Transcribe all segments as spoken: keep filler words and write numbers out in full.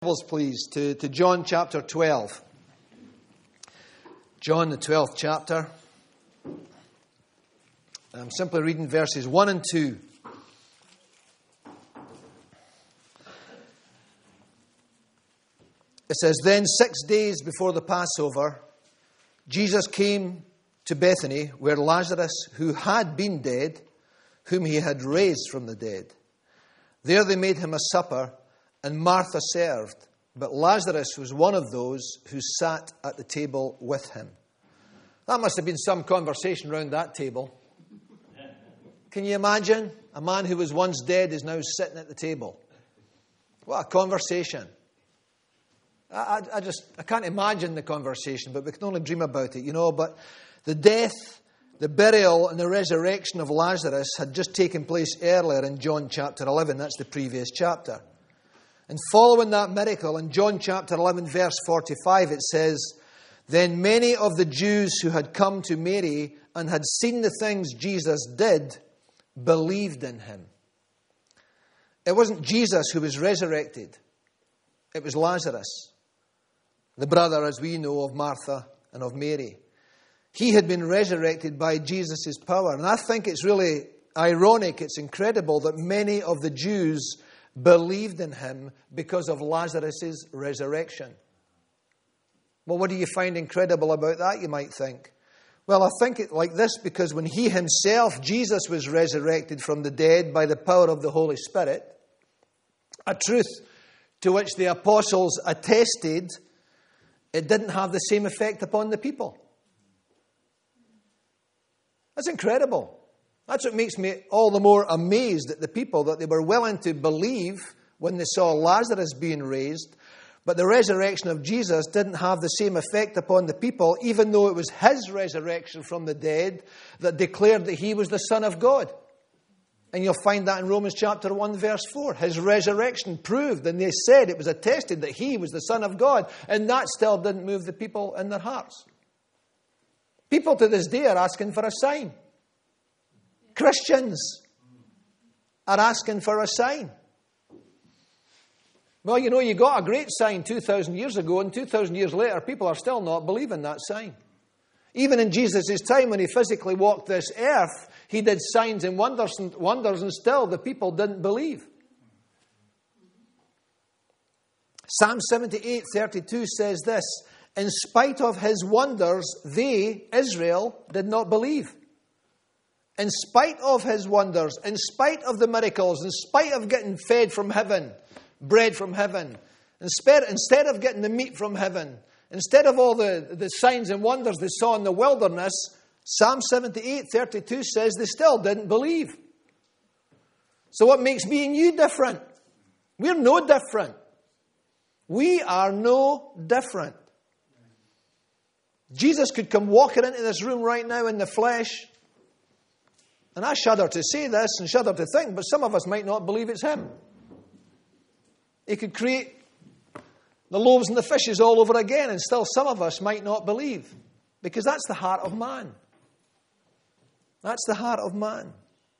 Bibles, please, to, to John chapter twelve. John, the twelfth chapter. I'm simply reading verses one and two. It says, Then six days before the Passover, Jesus came to Bethany, where Lazarus, who had been dead, whom he had raised from the dead. There they made him a supper, and Martha served, but Lazarus was one of those who sat at the table with him. That must have been some conversation around that table. Can you imagine? A man who was once dead is now sitting at the table. What a conversation. I, I, I just, I can't imagine the conversation, but we can only dream about it, you know. But the death, the burial, and the resurrection of Lazarus had just taken place earlier in John chapter eleven. That's the previous chapter. And following that miracle, in John chapter eleven, verse forty-five, it says, Then many of the Jews who had come to Mary and had seen the things Jesus did believed in him. It wasn't Jesus who was resurrected. It was Lazarus, the brother, as we know, of Martha and of Mary. He had been resurrected by Jesus' power. And I think it's really ironic, it's incredible that many of the Jews believed in him because of Lazarus' resurrection. Well, what do you find incredible about that, you might think? Well, I think it like this, because when he himself, Jesus, was resurrected from the dead by the power of the Holy Spirit, a truth to which the apostles attested, it didn't have the same effect upon the people. That's incredible. That's what makes me all the more amazed at the people, that they were willing to believe when they saw Lazarus being raised, but the resurrection of Jesus didn't have the same effect upon the people, even though it was his resurrection from the dead that declared that he was the Son of God. And you'll find that in Romans chapter one, verse four. His resurrection proved, and they said, it was attested that he was the Son of God, and that still didn't move the people in their hearts. People to this day are asking for a sign. Christians are asking for a sign. Well, you know, you got a great sign two thousand years ago, and two thousand years later, people are still not believing that sign. Even in Jesus' time, when he physically walked this earth, he did signs and wonders, and wonders, and still the people didn't believe. Psalm seventy-eight, thirty-two says this, In spite of his wonders, they, Israel, did not believe. In spite of his wonders, in spite of the miracles, in spite of getting fed from heaven, bread from heaven, instead, instead of getting the meat from heaven, instead of all the, the signs and wonders they saw in the wilderness, Psalm seventy-eight, thirty-two says they still didn't believe. So what makes me and you different? We're no different. We are no different. Jesus could come walking into this room right now in the flesh. And I shudder to say this and shudder to think, but some of us might not believe it's him. He could create the loaves and the fishes all over again, and still some of us might not believe. Because that's the heart of man. That's the heart of man.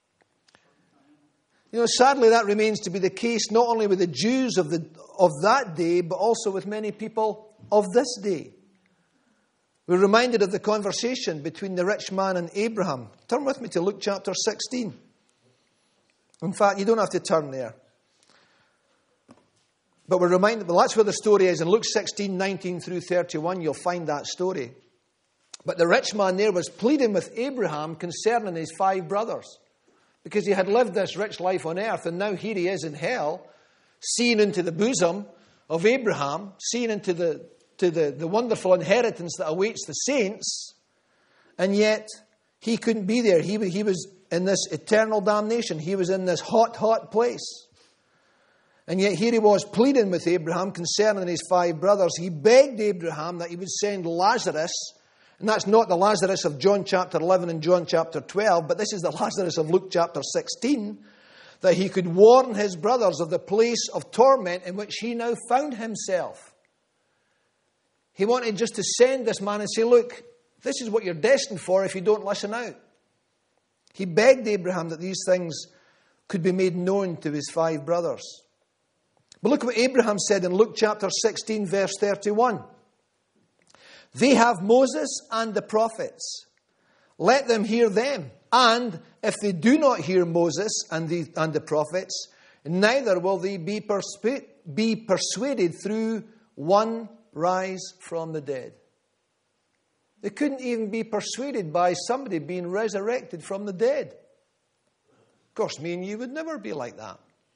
You know, sadly that remains to be the case not only with the Jews of, the, of that day, but also with many people of this day. We're reminded of the conversation between the rich man and Abraham. Turn with me to Luke chapter sixteen. In fact, you don't have to turn there. But we're reminded, well, that's where the story is. In Luke sixteen, nineteen through thirty-one, you'll find that story. But the rich man there was pleading with Abraham concerning his five brothers. Because he had lived this rich life on earth, and now here he is in hell, seeing into the bosom of Abraham, seeing into the to the, the wonderful inheritance that awaits the saints, and yet he couldn't be there. He, he was in this eternal damnation. He was in this hot, hot place. And yet here he was pleading with Abraham concerning his five brothers. He begged Abraham that he would send Lazarus, and that's not the Lazarus of John chapter eleven and John chapter twelve, but this is the Lazarus of Luke chapter sixteen, that he could warn his brothers of the place of torment in which he now found himself. He wanted just to send this man and say, look, this is what you're destined for if you don't listen out. He begged Abraham that these things could be made known to his five brothers. But look what Abraham said in Luke chapter sixteen, verse thirty-one. They have Moses and the prophets. Let them hear them. And if they do not hear Moses and the, and the prophets, neither will they be, perspe- be persuaded through one rise from the dead. They couldn't even be persuaded by somebody being resurrected from the dead. Of course, me and you would never be like that.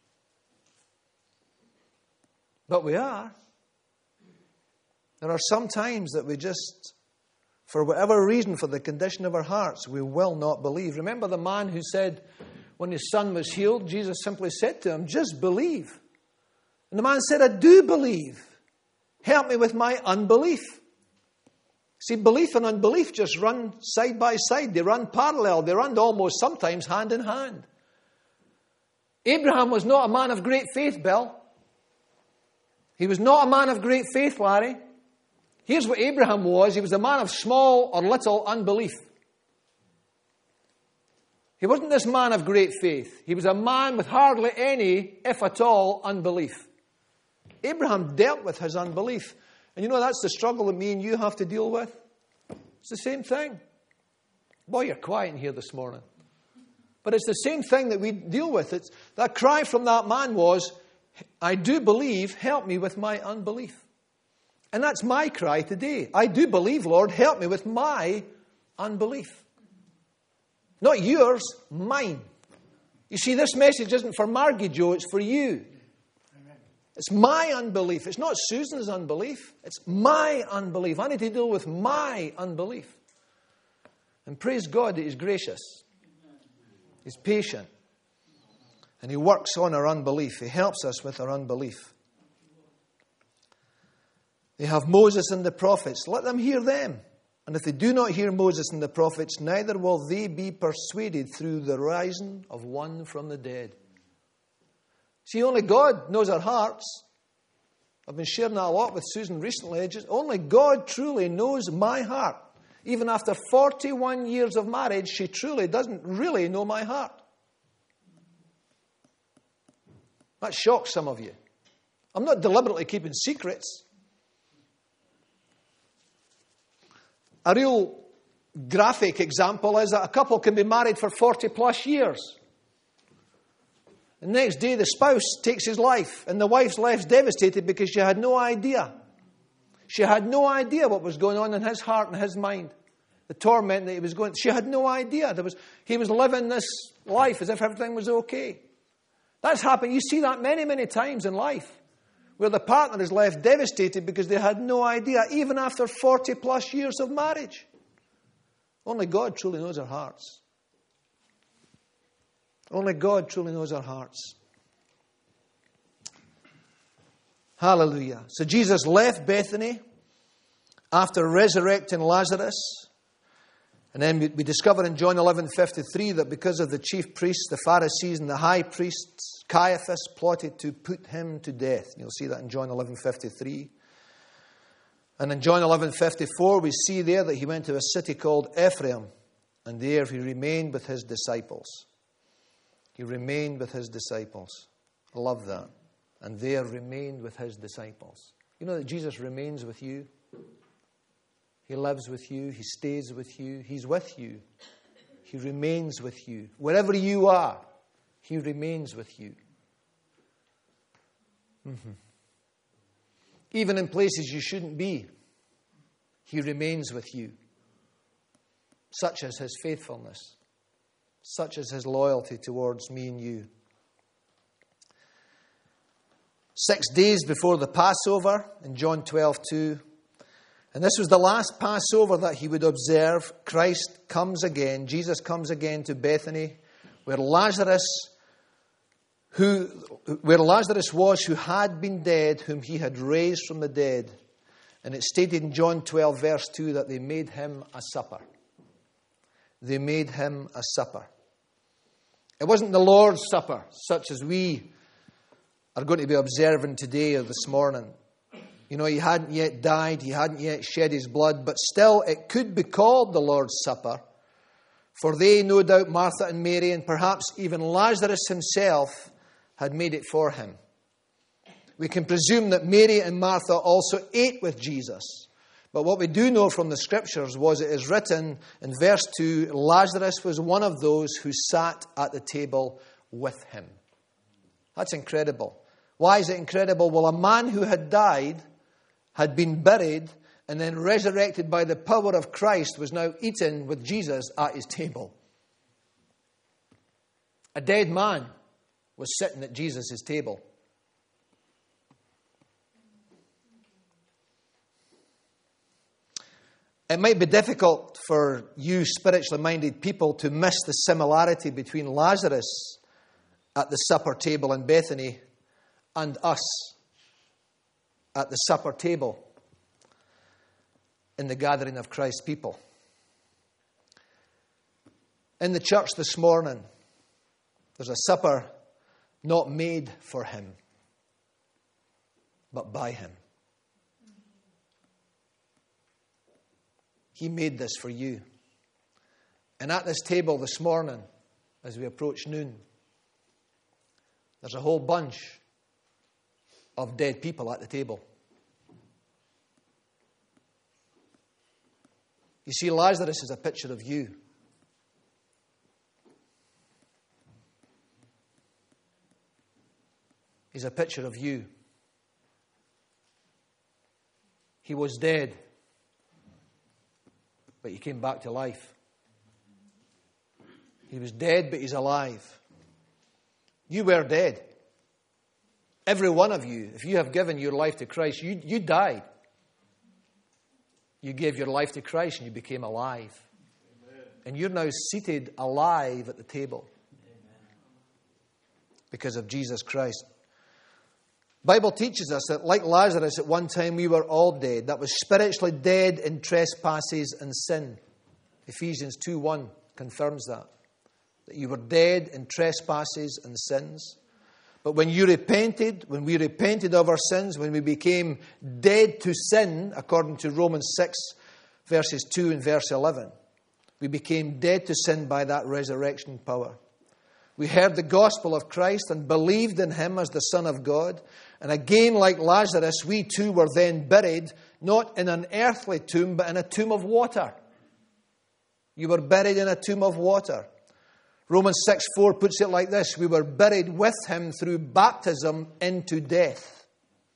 But we are. There are some times that we just, for whatever reason, for the condition of our hearts, we will not believe. Remember the man who said, when his son was healed, Jesus simply said to him, just believe. And the man said, I do believe. Help me with my unbelief. See, belief and unbelief just run side by side. They run parallel. They run almost sometimes hand in hand. Abraham was not a man of great faith, Bill. He was not a man of great faith, Larry. Here's what Abraham was. He was a man of small or little unbelief. He wasn't this man of great faith. He was a man with hardly any, if at all, unbelief. Abraham dealt with his unbelief. And you know, that's the struggle that me and you have to deal with. It's the same thing. Boy, you're quiet in here this morning. But it's the same thing that we deal with. It's, that cry from that man was, I do believe, help me with my unbelief. And that's my cry today. I do believe, Lord, help me with my unbelief. Not yours, mine. You see, this message isn't for Margie Joe, it's for you. Amen. It's my unbelief. It's not Susan's unbelief. It's my unbelief. I need to deal with my unbelief. And praise God that He's gracious. He's patient. And He works on our unbelief. He helps us with our unbelief. They have Moses and the prophets. Let them hear them. And if they do not hear Moses and the prophets, neither will they be persuaded through the rising of one from the dead. See, only God knows our hearts. I've been sharing that a lot with Susan recently. Just, only God truly knows my heart. Even after forty-one years of marriage, she truly doesn't really know my heart. That shocks some of you. I'm not deliberately keeping secrets. A real graphic example is that a couple can be married for forty plus years. The next day the spouse takes his life and the wife's left devastated because she had no idea. She had no idea what was going on in his heart and his mind. The torment that he was going through. She had no idea. There was, he was living this life as if everything was okay. That's happened. You see that many, many times in life. Where the partner is left devastated because they had no idea, even after forty plus years of marriage. Only God truly knows our hearts. Only God truly knows our hearts. Hallelujah. So Jesus left Bethany after resurrecting Lazarus. And then we discover in John eleven fifty-three that because of the chief priests, the Pharisees and the high priests, Caiaphas plotted to put him to death. You'll see that in John eleven fifty-three. And in John eleven fifty-four, we see there that he went to a city called Ephraim. And there he remained with his disciples. He remained with his disciples. I love that. And there remained with his disciples. You know that Jesus remains with you? He lives with you. He stays with you. He's with you. He remains with you. Wherever you are, He remains with you. Mm-hmm. Even in places you shouldn't be, He remains with you. Such is His faithfulness. Such is His loyalty towards me and you. Six days before the Passover, in John twelve two, and this was the last Passover that he would observe, Christ comes again, Jesus comes again to Bethany, where Lazarus, who, where Lazarus was, who had been dead, whom he had raised from the dead. And it's stated in John twelve, verse two, that they made him a supper. They made him a supper. It wasn't the Lord's Supper, such as we are going to be observing today or this morning. You know, he hadn't yet died, he hadn't yet shed his blood, but still it could be called the Lord's Supper. For they, no doubt, Martha and Mary, and perhaps even Lazarus himself, had made it for him. We can presume that Mary and Martha also ate with Jesus. But what we do know from the Scriptures was it is written in verse two, Lazarus was one of those who sat at the table with him. That's incredible. Why is it incredible? Well, a man who had died, had been buried, and then resurrected by the power of Christ was now eating with Jesus at his table. A dead man was sitting at Jesus' table. It might be difficult for you spiritually minded people to miss the similarity between Lazarus at the supper table in Bethany and us at the supper table in the gathering of Christ's people. In the church this morning, there's a supper not made for him, but by him. He made this for you. And at this table this morning, as we approach noon, there's a whole bunch of dead people at the table. You see, Lazarus is a picture of you. He's a picture of you. He was dead, but he came back to life. He was dead, but he's alive. You were dead. Every one of you, if you have given your life to Christ, you, you died. You gave your life to Christ and you became alive. Amen. And you're now seated alive at the table. Amen. Because of Jesus Christ. The Bible teaches us that like Lazarus at one time we were all dead. That was spiritually dead in trespasses and sin. Ephesians two one confirms that. That you were dead in trespasses and sins. But when you repented, when we repented of our sins, when we became dead to sin, according to Romans six, verses two and verse eleven, we became dead to sin by that resurrection power. We heard the gospel of Christ and believed in him as the Son of God. And again, like Lazarus, we too were then buried, not in an earthly tomb, but in a tomb of water. You were buried in a tomb of water. Romans six four puts it like this: we were buried with him through baptism into death.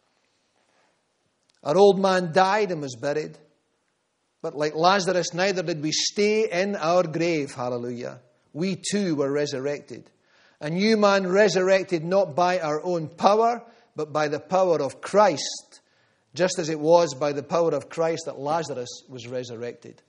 Our old man died and was buried. But like Lazarus, neither did we stay in our grave, hallelujah. We too were resurrected. A new man resurrected not by our own power, but by the power of Christ, just as it was by the power of Christ that Lazarus was resurrected.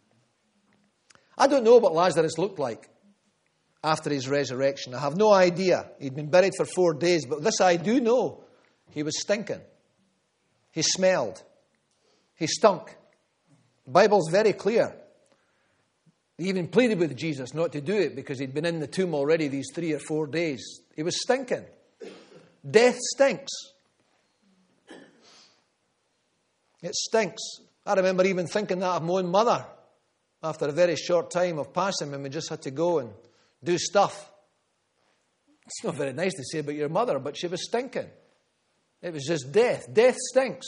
I don't know what Lazarus looked like after his resurrection. I have no idea. He'd been buried for four days, but this I do know. He was stinking. He smelled. He stunk. The Bible's very clear. He even pleaded with Jesus not to do it because he'd been in the tomb already these three or four days. He was stinking. Death stinks. It stinks. I remember even thinking that of my own mother after a very short time of passing when we just had to go and do stuff. It's not very nice to say about your mother, but she was stinking. It was just death. Death stinks.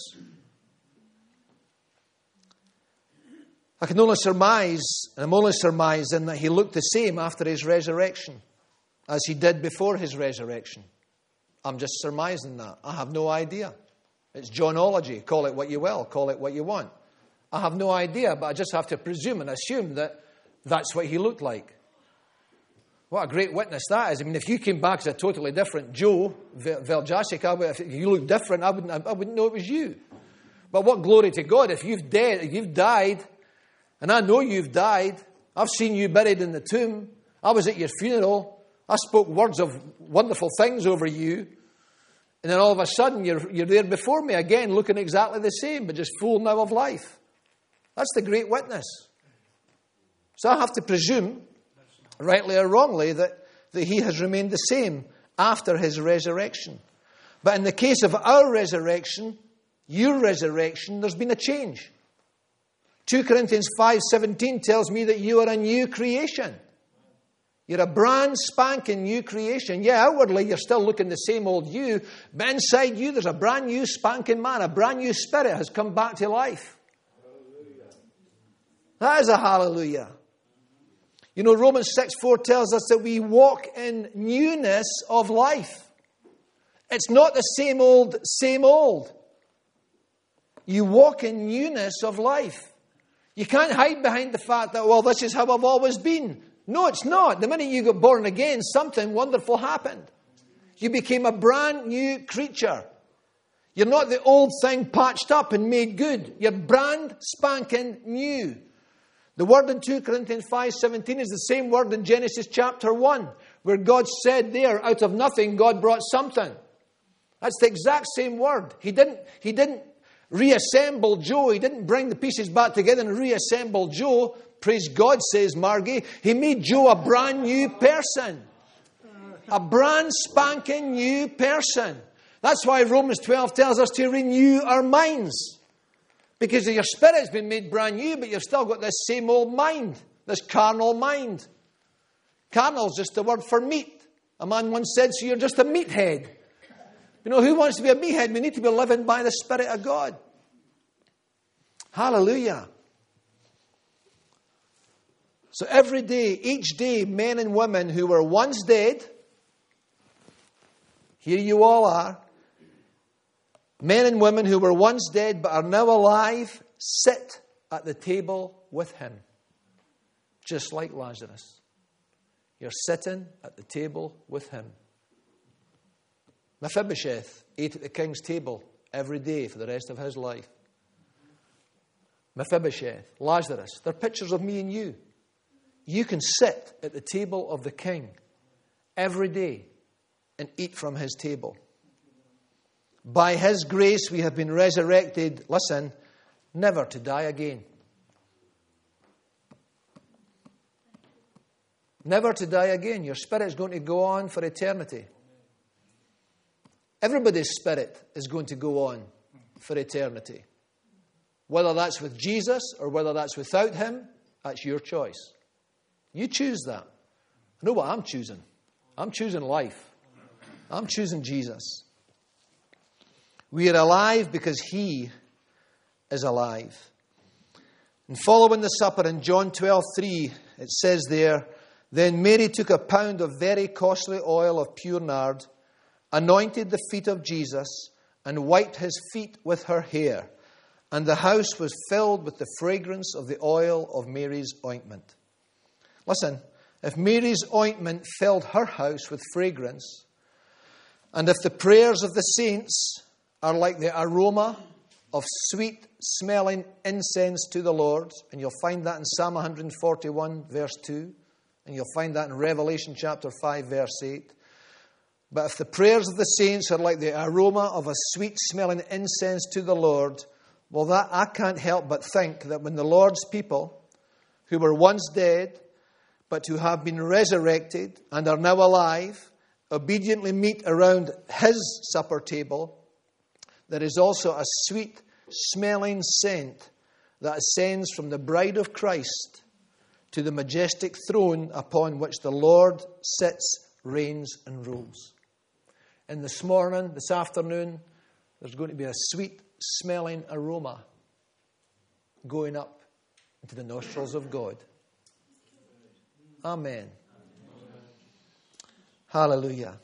I can only surmise, and I'm only surmising, that he looked the same after his resurrection as he did before his resurrection. I'm just surmising that. I have no idea. It's Johnology. Call it what you will. Call it what you want. I have no idea, but I just have to presume and assume that that's what he looked like. What a great witness that is. I mean, if you came back as a totally different Joe Veljasic, if you looked different, I wouldn't, I wouldn't know it was you. But what glory to God, if you've dead, if you've died, and I know you've died, I've seen you buried in the tomb, I was at your funeral, I spoke words of wonderful things over you, and then all of a sudden you're, you're there before me again, looking exactly the same, but just full now of life. That's the great witness. So I have to presume, rightly or wrongly, that, that he has remained the same after his resurrection. But in the case of our resurrection, your resurrection, there's been a change. Second Corinthians five seventeen tells me that you are a new creation. You're a brand spanking new creation. Yeah, outwardly you're still looking the same old you, but inside you there's a brand new spanking man. A brand new spirit has come back to life. Hallelujah. That is a hallelujah. You know, Romans six four tells us that we walk in newness of life. It's not the same old, same old. You walk in newness of life. You can't hide behind the fact that, well, this is how I've always been. No, it's not. The minute you got born again, something wonderful happened. You became a brand new creature. You're not the old thing patched up and made good. You're brand spanking new. The word in two Corinthians five seventeen is the same word in Genesis chapter one, where God said there, out of nothing, God brought something. That's the exact same word. He didn't, he didn't reassemble Joe. He didn't bring the pieces back together and reassemble Joe. Praise God, says Margie. He made Joe a brand new person. A brand spanking new person. That's why Romans twelve tells us to renew our minds. Because your spirit's been made brand new, but you've still got this same old mind. This carnal mind. Carnal is just the word for meat. A man once said, so you're just a meathead. You know, who wants to be a meathead? We need to be living by the Spirit of God. Hallelujah. So every day, each day, men and women who were once dead, here you all are, men and women who were once dead but are now alive, sit at the table with him. Just like Lazarus. You're sitting at the table with him. Mephibosheth ate at the king's table every day for the rest of his life. Mephibosheth, Lazarus, they're pictures of me and you. You can sit at the table of the king every day and eat from his table. By his grace we have been resurrected, listen, never to die again. Never to die again. Your spirit is going to go on for eternity. Everybody's spirit is going to go on for eternity. Whether that's with Jesus or whether that's without him, that's your choice. You choose that. I know what I'm choosing. I'm choosing life. I'm choosing Jesus. We are alive because he is alive. And following the supper in John twelve three, it says there, then Mary took a pound of very costly oil of pure nard, anointed the feet of Jesus, and wiped his feet with her hair. And the house was filled with the fragrance of the oil of Mary's ointment. Listen, if Mary's ointment filled her house with fragrance, and if the prayers of the saints are like the aroma of sweet-smelling incense to the Lord, and you'll find that in Psalm one forty-one, verse two, and you'll find that in Revelation chapter five, verse eight. But if the prayers of the saints are like the aroma of a sweet-smelling incense to the Lord, well, that I can't help but think that when the Lord's people, who were once dead, but who have been resurrected and are now alive, obediently meet around his supper table, there is also a sweet-smelling scent that ascends from the bride of Christ to the majestic throne upon which the Lord sits, reigns, and rules. And this morning, this afternoon, there's going to be a sweet-smelling aroma going up into the nostrils of God. Amen. Amen. Hallelujah.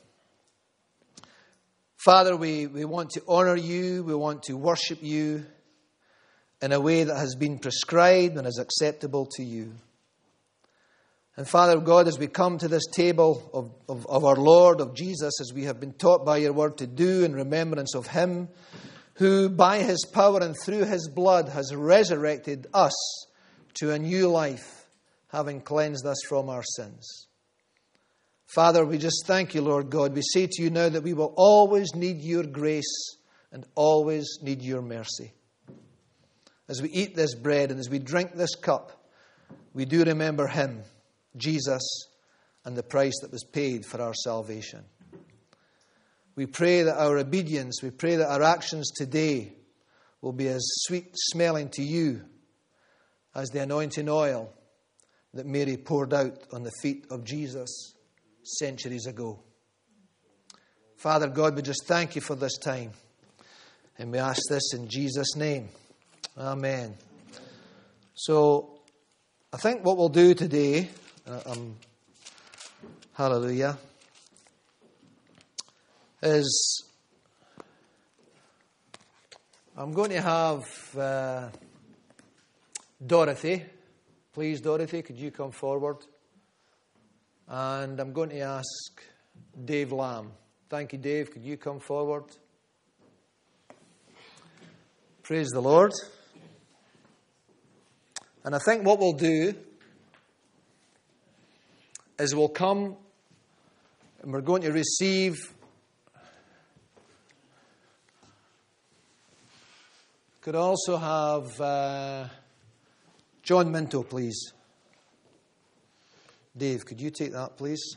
Father, we, we want to honor you. We want to worship you in a way that has been prescribed and is acceptable to you. And Father God, as we come to this table of, of, of our Lord, of Jesus, as we have been taught by your word to do in remembrance of him, who by his power and through his blood has resurrected us to a new life, having cleansed us from our sins. Father, we just thank you, Lord God. We say to you now that we will always need your grace and always need your mercy. As we eat this bread and as we drink this cup, we do remember him, Jesus, and the price that was paid for our salvation. We pray that our obedience, we pray that our actions today will be as sweet smelling to you as the anointing oil that Mary poured out on the feet of Jesus centuries ago. Father God, we just thank you for this time. And we ask this in Jesus' name. Amen. So, I think what we'll do today, uh, um, hallelujah, is I'm going to have uh, Dorothy. Please, Dorothy, could you come forward? And I'm going to ask Dave Lamb. Thank you, Dave. Could you come forward? Praise the Lord. And I think what we'll do is we'll come and we're going to receive could also have uh, John Minto, please. Dave, could you take that, please?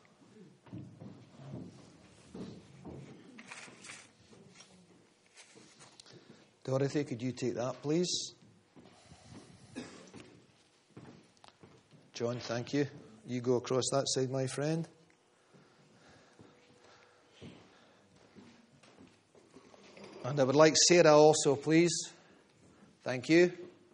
Dorothy, could you take that, please? John, thank you. You go across that side, my friend. And I would like Sarah also, please. Thank you.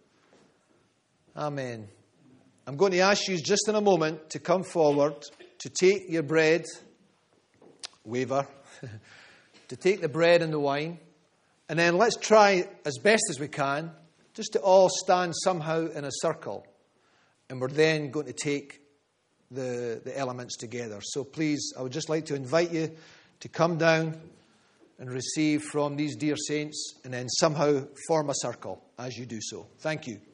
Amen. I'm going to ask you just in a moment to come forward to take your bread, waver, to take the bread and the wine. And then let's try as best as we can just to all stand somehow in a circle. And we're then going to take the, the elements together. So please, I would just like to invite you to come down and receive from these dear saints and then somehow form a circle as you do so. Thank you.